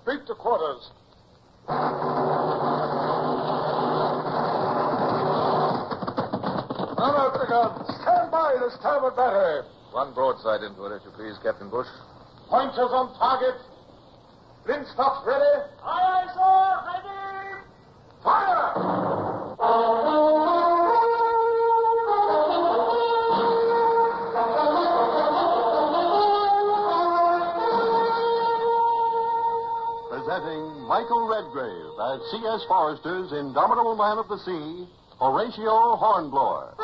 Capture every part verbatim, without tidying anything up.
Beat to quarters. Unload the guns. Stand by the starboard battery. One broadside into it, if you please, Captain Bush. Pointers on target. Linstocks ready. Aye, aye, sir. Ready. Fire! Presenting Michael Redgrave as C S Forrester's Indomitable Man of the Sea, Horatio Hornblower.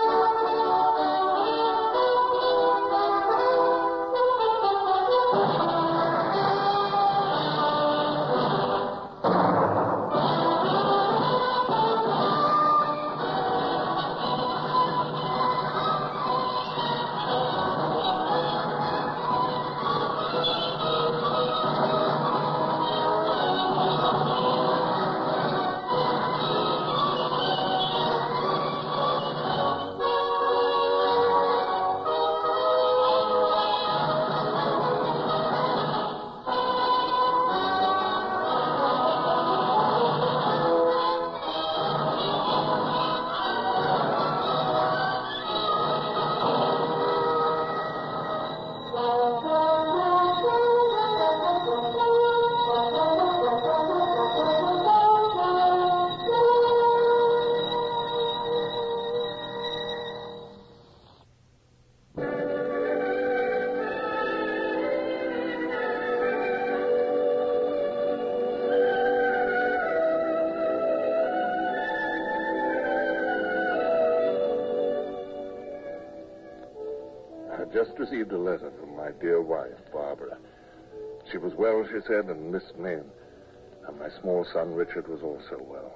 Just received a letter from my dear wife, Barbara. She was well, she said, and missed me. And my small son, Richard, was also well.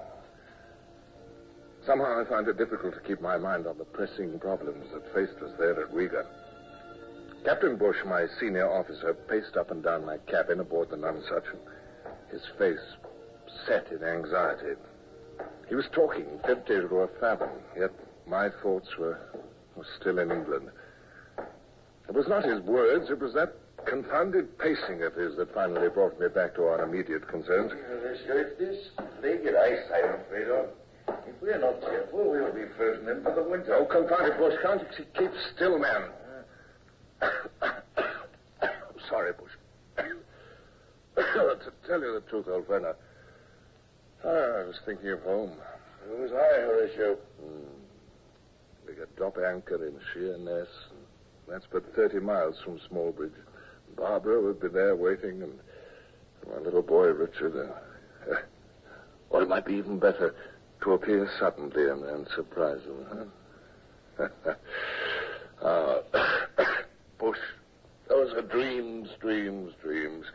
Somehow I find it difficult to keep my mind on the pressing problems that faced us there at Riga. Captain Bush, my senior officer, paced up and down my cabin aboard the Nonsuch, his face set in anxiety. He was talking empty to a fathom, yet my thoughts were, were still in England. It was not his words, it was that confounded pacing of his that finally brought me back to our immediate concerns. It's this naked ice I'm afraid of. If we're not careful, we'll be frozen in for the winter. Oh, confound it, Bush. Can't you keep still, man? Sorry, Bush. To tell you the truth, old friend, I, I was thinking of home. So was I, Horatio. Hmm. We got drop anchor in Sheerness, and that's but thirty miles from Smallbridge. Barbara would be there waiting, and my little boy, Richard. Uh, or it might be even better to appear suddenly and, and surprise them. Huh? uh, Bush, those are dreams, dreams, dreams.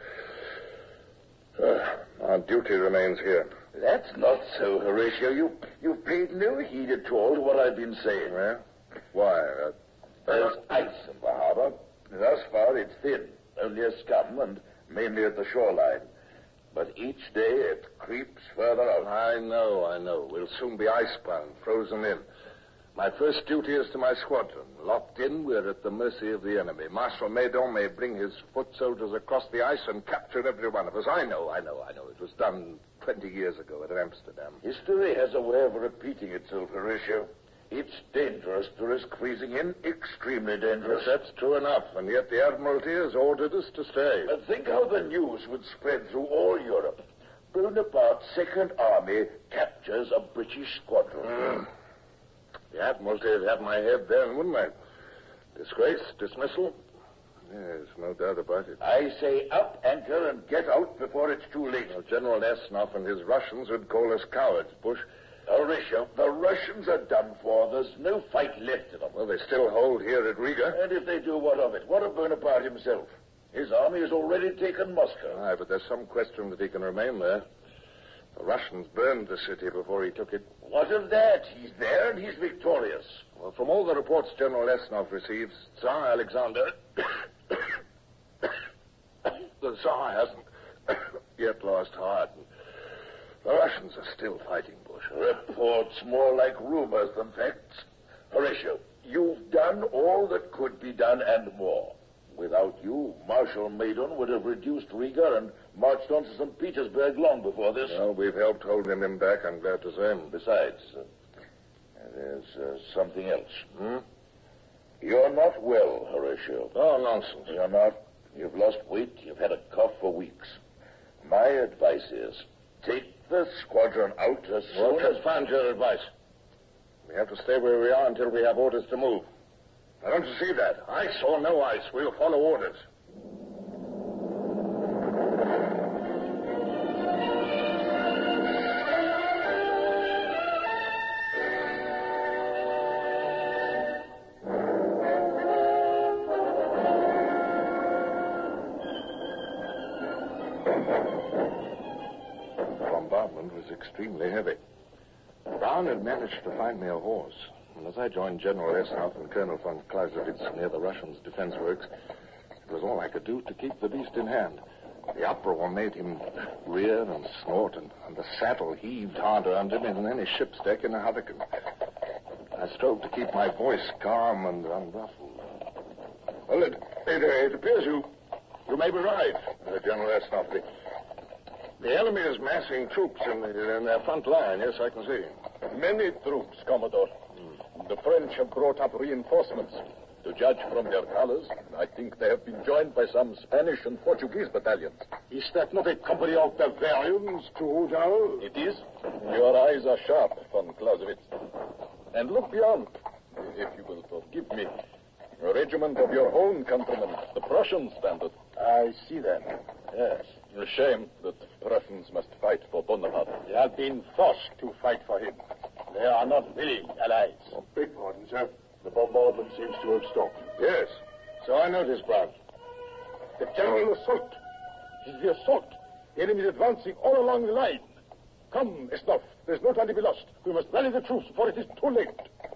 Uh, our duty remains here. That's not so, Horatio. You, you've paid no heed at all to what I've been saying. Well, why? Uh, There's ice in the harbor. Thus far, it's thin, only a scum, and mainly at the shoreline. But each day it creeps further out. I know, I know. We'll soon be icebound, frozen in. My first duty is to my squadron. Locked in, we're at the mercy of the enemy. Marshal Maydon may bring his foot soldiers across the ice and capture every one of us. I know, I know, I know. It was done twenty years ago at Amsterdam. History has a way of repeating itself, Horatio. It's dangerous to risk freezing in, extremely dangerous. Yes, that's true enough, and yet the Admiralty has ordered us to stay. But think how the news would spread through all Europe. Bonaparte's Second Army captures a British squadron. Mm. The Admiralty would have my head then, wouldn't they? Disgrace, dismissal? Yes, no doubt about it. I say up anchor and get out before it's too late. Well, General Esnov and his Russians would call us cowards, Bush. Horatio, the Russians are done for. There's no fight left in them. Well, they still hold here at Riga. And if they do, what of it? What of Bonaparte himself? His army has already taken Moscow. Aye, but there's some question that he can remain there. The Russians burned the city before he took it. What of that? He's there and he's victorious. Well, from all the reports General Esnov receives, Tsar Alexander... the Tsar hasn't yet lost heart. The Russians are still fighting, Bush. Reports more like rumors than facts. Horatio, you've done all that could be done and more. Without you, Marshal Maydon would have reduced Riga and marched on to Saint Petersburg long before this. Well, we've helped holding him back, I'm glad to say. Besides, uh, there's uh, something else. Hmm? You're not well, Horatio. Oh, nonsense. You're not. You've lost weight. You've had a cough for weeks. My advice is, take the squadron out as Well, soon just as... find your advice. We have to stay where we are until we have orders to move. Now, don't you see that? Ice or no ice, we'll follow orders. The bombardment was extremely heavy. Brown had managed to find me a horse, and as I joined General Esnov and Colonel von Clausewitz near the Russians' defense works, it was all I could do to keep the beast in hand. The uproar made him rear and snort, and, and the saddle heaved harder under me than any ship's deck in a hurricane. I strove to keep my voice calm and unruffled. Well, it, it, it appears you you may be right, uh, General Esnov. The, the enemy is massing troops in, the, in their front line. Yes, I can see. Many troops, Commodore. The French have brought up reinforcements. To judge from their colors, I think they have been joined by some Spanish and Portuguese battalions. Is that not a company of Bavarians, Trudeau? It is. Your eyes are sharp, von Clausewitz. And look beyond, if you will forgive me. A regiment of your own countrymen, the Prussians, standard. I see that. Yes. A shame that Prussians must fight for Bonaparte. They have been forced to fight for him. They are not willing allies. Oh, beg pardon, sir. The bombardment seems to have stopped. Yes. So I noticed, Brown. The general assault. It is the assault. The enemy is advancing all along the line. Come, Esnov. There's no time to be lost. We must rally the troops before it is too late.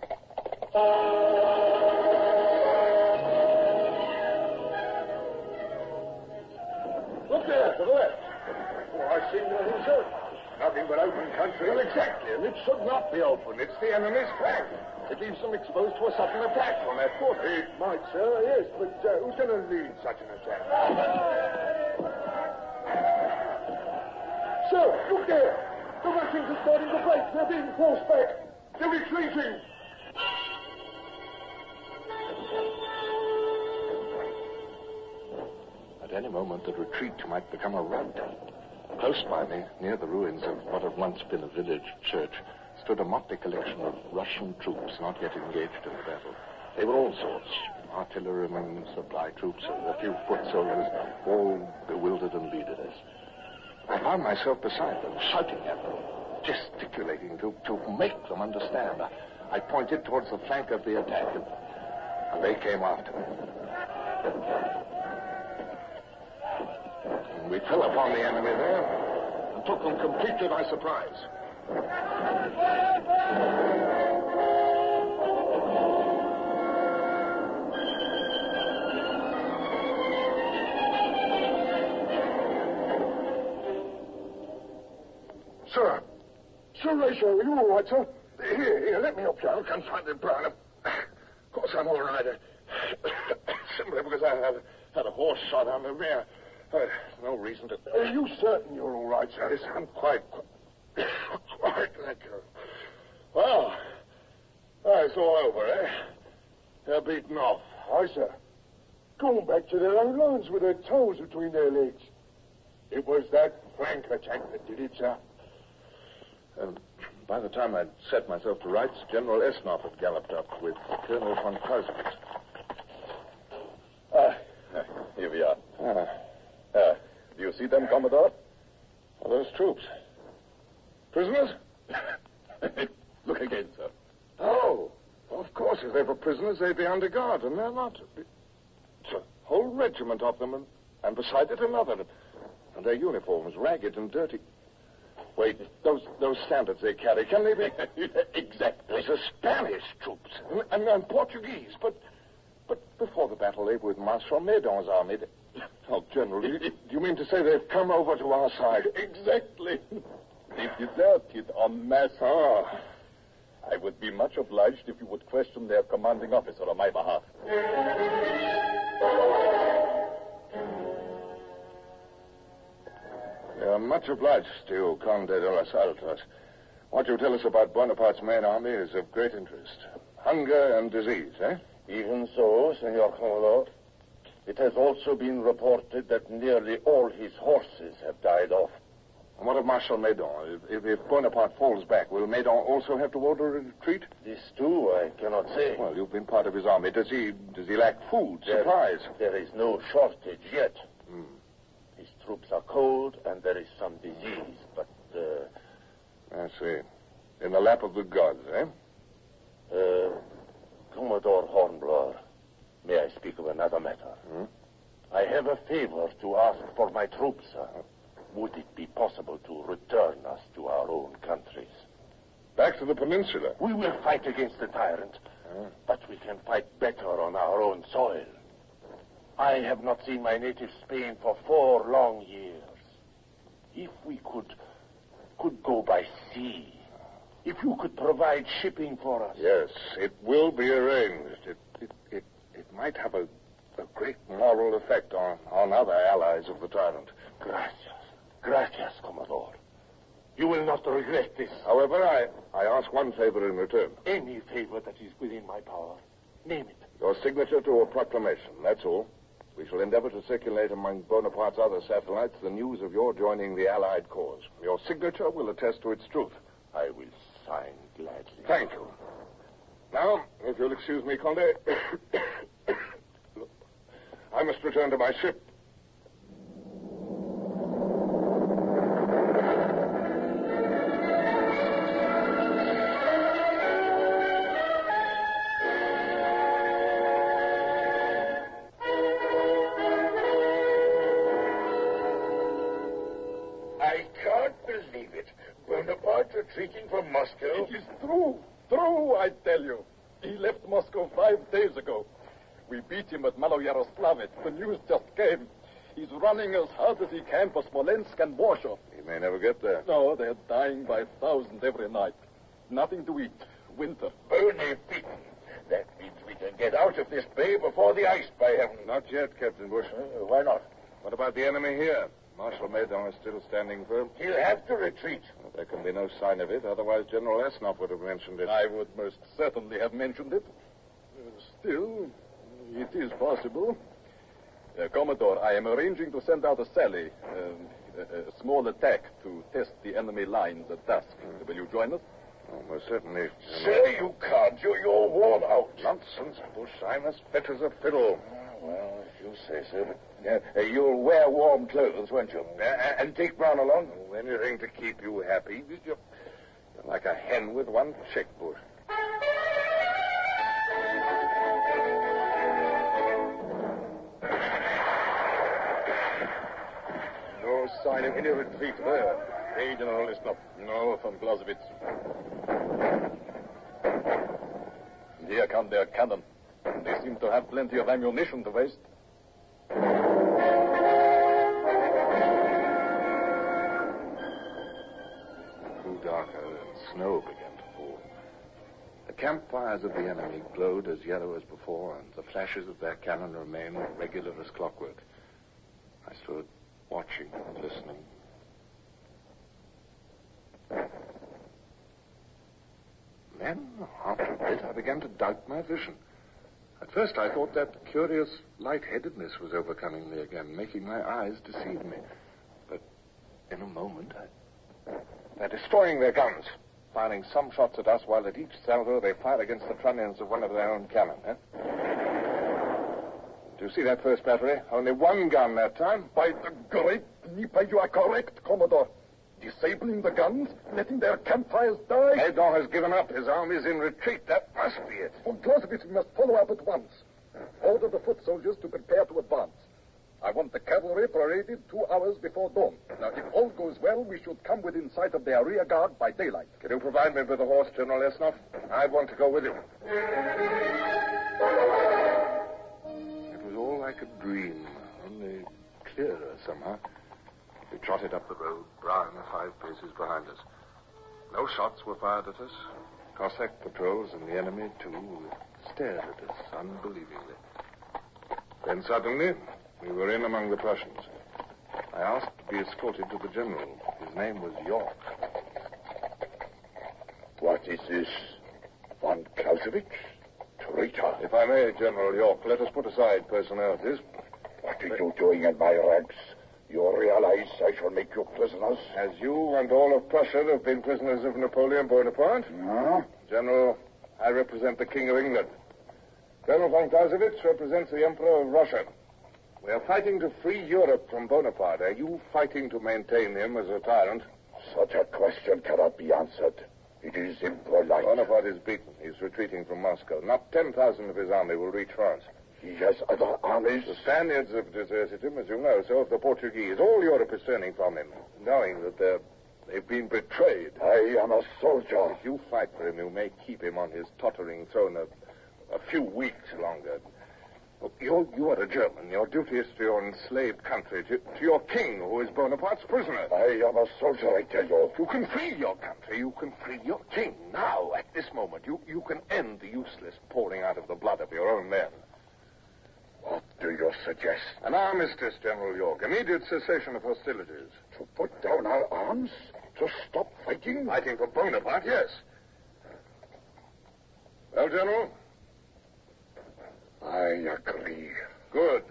Look there, to the left. Oh, I see nothing, sir. Nothing but open country. Well, exactly, and it should not be open. It's the enemy's flank. It leaves them exposed to a sudden attack from their quarter. It might, sir, yes, but uh, who's going to lead such an attack? Sir, look there. The Russians are starting to break. They're being forced back. They're retreating. At any moment, the retreat might become a rout. Close by me, near the ruins of what had once been a village church, stood a motley collection of Russian troops not yet engaged in the battle. They were all sorts, artillerymen, supply troops, a few foot soldiers, all bewildered and leaderless. I found myself beside them, shouting at them, gesticulating to, to make them understand. I, I pointed towards the flank of the attack, and, and they came after me. And we fell upon the enemy there and took them completely by surprise. Sir. Sir Horatio, are you all right, sir? Here, here, let me help you. I'll confront it, Brown. Of course I'm all right. Simply because I have had a horse shot on the rear. Uh, no reason to... Are you certain you're all right, sir? Yes, I'm quite... quite, thank you. Well, it's all over, eh? They're beaten off. Aye, sir. Gone back to their own lines with their toes between their legs. It was that flank attack that did it, sir. And by the time I'd set myself to rights, General Esnov had galloped up with Colonel von Clausewitz. Ah, here we are. Ah. Uh, do you see them, Commodore? Are those troops? Prisoners? Look again, sir. Oh, of course, if they were prisoners, they'd be under guard, and they're not. It's a whole regiment of them, and, and beside it another. And their uniforms ragged and dirty. Wait, those those standards they carry, can they be? Exactly. Those are Spanish troops and, and, and Portuguese, but but before the battle they were with Marshal Medon's army. They, oh, General, do you, do you mean to say they've come over to our side? Exactly. They deserted en masse. Ah. I would be much obliged if you would question their commanding officer on my behalf. We are much obliged to you, Conde de los Altos. What you tell us about Bonaparte's main army is of great interest. Hunger and disease, eh? Even so, Senor Commodore. It has also been reported that nearly all his horses have died off. And what of Marshal Meudon? If, if Bonaparte falls back, will Meudon also have to order a retreat? This, too, I cannot say. Well, you've been part of his army. Does he does he lack food, There- supplies? There is no shortage yet. Hmm. His troops are cold, and there is some disease, but, uh... I see. In the lap of the gods, eh? Uh, Commodore Hornblower, may I speak of another matter? Hmm? I have a favor to ask for my troops, sir. Would it be possible to return us to our own countries? Back to the peninsula. We will fight against the tyrant, Hmm. but we can fight better on our own soil. I have not seen my native Spain for four long years. If we could, could go by sea, if you could provide shipping for us. Yes, it will be arranged. It it it, it might have a, a great moral effect on, on other allies of the tyrant. Gracias. Gracias, Commodore. You will not regret this. However, I, I ask one favor in return. Any favor that is within my power. Name it. Your signature to a proclamation, that's all. We shall endeavor to circulate among Bonaparte's other satellites the news of your joining the Allied cause. Your signature will attest to its truth. I will sign gladly. Thank you. Now, if you'll excuse me, Conde, I must return to my ship. I can't believe it. Bonaparte retreating from Moscow. It is true. True, I tell you. He left Moscow five days ago. We beat him at Maloyaroslavets. The news just came. He's running as hard as he can for Smolensk and Warsaw. He may never get there. No, they're dying by thousands every night. Nothing to eat. Winter. Only beaten. That means we can get out of this bay before the ice, by heaven. Not yet, Captain Bush. Uh, why not? What about the enemy here? Marshal Meudon is still standing firm. He'll have to retreat. Well, there can be no sign of it, otherwise General Esnop would have mentioned it. I would most certainly have mentioned it. Uh, still, it is possible. Uh, Commodore, I am arranging to send out a sally, um, a, a small attack to test the enemy lines at dusk. Hmm. Will you join us? Oh, most certainly. Sir, you can't. You're, you're worn out. Nonsense, Bush. I'm as fit as a fiddle. Well, if you say so. But, uh, uh, you'll wear warm clothes, won't you? Uh, and take Brown along? Oh, anything to keep you happy. You're, you're like a hen with one chick, Bush. No sign of any retreat there. Hey, General Esnop. No, from Clausewitz. And here come their cannon. They seem to have plenty of ammunition to waste. It grew darker and snow began to fall. The campfires of the enemy glowed as yellow as before, and the flashes of their cannon remained regular as clockwork. I stood watching and listening. Then, after a bit, I began to doubt my vision. At first, I thought that curious lightheadedness was overcoming me again, making my eyes deceive me. But in a moment, I... they're destroying their guns, firing some shots at us, while at each salvo they fired against the trunnions of one of their own cannon. Eh? Do you see that first battery? Only one gun that time. By the great Dnieper, you are correct, Commodore. Disabling the guns, letting their campfires die. Meudon has given up. His army's in retreat. That must be it. Von Clausewitz, we must follow up at once. Order the foot soldiers to prepare to advance. I want the cavalry paraded two hours before dawn. Now, if all goes well, we should come within sight of their rear guard by daylight. Can you provide me with a horse, General Esnop? I want to go with you. It was all like a dream, only clearer somehow. We trotted up the road, Brown five paces behind us. No shots were fired at us. Cossack patrols and the enemy, too, stared at us unbelievingly. Then suddenly, we were in among the Prussians. I asked be escorted to the general. His name was York. What is this? Von Clausewitz? Traitor. If I may, General York, let us put aside personalities. What are you doing in my ranks? You realize I shall make you prisoners? As you and all of Prussia have been prisoners of Napoleon Bonaparte. No? General, I represent the King of England. Colonel von Clausewitz represents the Emperor of Russia. We are fighting to free Europe from Bonaparte. Are you fighting to maintain him as a tyrant? Such a question cannot be answered. It is impolite. Bonaparte is beaten. He's retreating from Moscow. Not ten thousand of his army will reach France. He has other armies. The Spaniards have deserted him, as you know, so have the Portuguese. All Europe is turning from him, knowing that they're, they've been betrayed. I am a soldier. If you fight for him, you may keep him on his tottering throne a, a few weeks longer. Look, you're, you are a German. Your duty is to your enslaved country, to, to your king, who is Bonaparte's prisoner. I am a soldier, I tell you. You can free your country. You can free your king. Now, at this moment, you, you can end the useless pouring out of the blood of your own men. What do you suggest? An armistice, General York. Immediate cessation of hostilities. To put down our arms? To stop fighting? Fighting for Bonaparte, yes. Well, General? I agree. Good.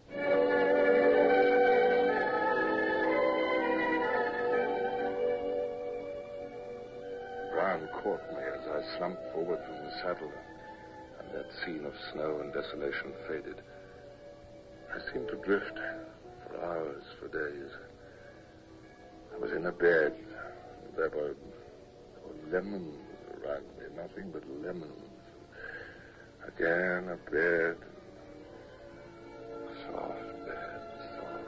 Brown caught me as I slumped forward from the saddle, and that scene of snow and desolation faded. I seemed to drift for hours, for days. I was in a bed. There were, there were lemons around me, nothing but lemons. Again, a bed. Soft bed, soft.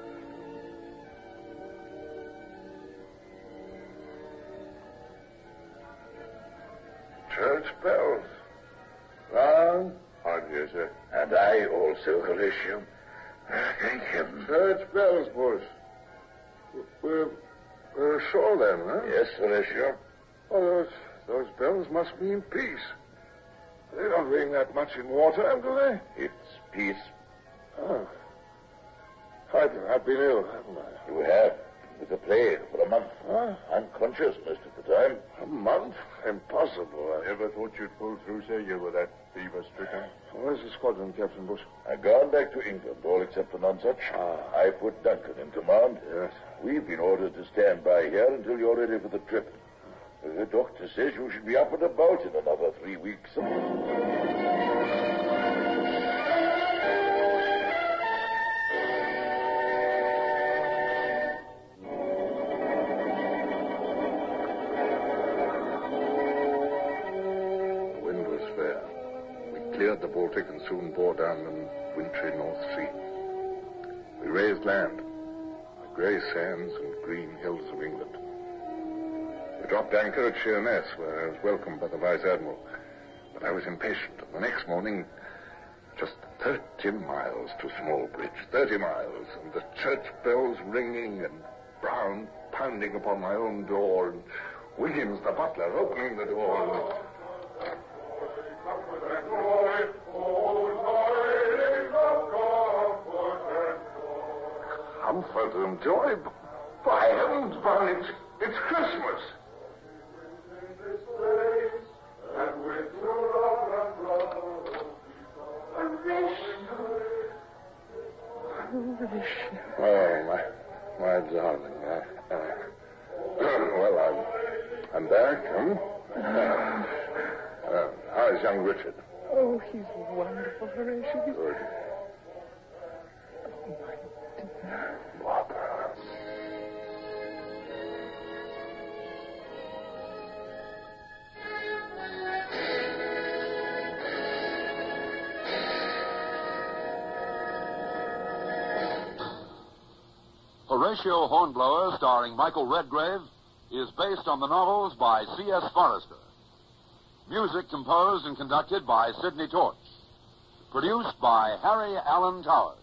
Church bells. Long? Hard here, sir. And I also, Horatio. Thank heaven. Church bells, Bush. We're, we're ashore then, huh? Yes, Horatio. Oh, those, those bells must mean peace. They don't ring that much in wartime, do they? It's peace. Oh. I've, I've been ill, haven't I? You have. With the plague for a month. Huh? Unconscious most of the time. A month? Impossible. I never thought you'd pull through, sir. You were that fever-stricken. Where's the squadron, Captain Bush? I've gone back to England, all except the Nonsuch. Ah. I put Duncan in command. Yes. We've been ordered to stand by here until you're ready for the trip. The doctor says you should be up and about in another three weeks. Cleared the Baltic and soon bore down the wintry North Sea. We raised land, the grey sands and green hills of England. We dropped anchor at Sheerness, where I was welcomed by the Vice Admiral. But I was impatient, and the next morning, just thirty miles to Smallbridge, thirty miles, and the church bells ringing and Brown pounding upon my own door, and Williams, the butler, opening the door, and... Comfort and joy. By heavens, Brown, it's, it's Christmas. Oh, my, my darling. Uh, uh, well, I'm, I'm back, huh? Uh, uh, how's young Richard? Oh, he's wonderful, Horatio. He's... Good. Oh, my dear. Barbara. Horatio Hornblower, starring Michael Redgrave, is based on the novels by C S Forrester. Music composed and conducted by Sidney Torch. Produced by Harry Allen Towers.